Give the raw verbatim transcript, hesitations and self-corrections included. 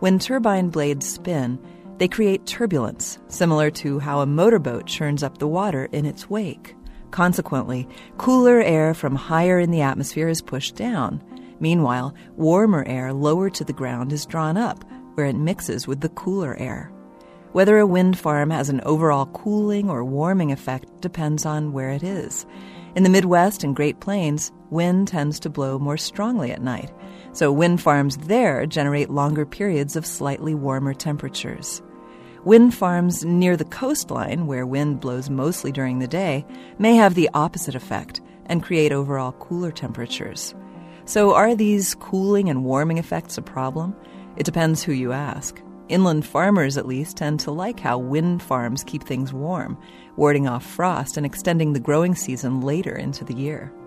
When turbine blades spin, they create turbulence, similar to how a motorboat churns up the water in its wake. Consequently, cooler air from higher in the atmosphere is pushed down. Meanwhile, warmer air lower to the ground is drawn up, where it mixes with the cooler air. Whether a wind farm has an overall cooling or warming effect depends on where it is. In the Midwest and Great Plains, wind tends to blow more strongly at night, so wind farms there generate longer periods of slightly warmer temperatures. Wind farms near the coastline, where wind blows mostly during the day, may have the opposite effect and create overall cooler temperatures. So are these cooling and warming effects a problem? It depends who you ask. Inland farmers, at least, tend to like how wind farms keep things warm, warding off frost and extending the growing season later into the year.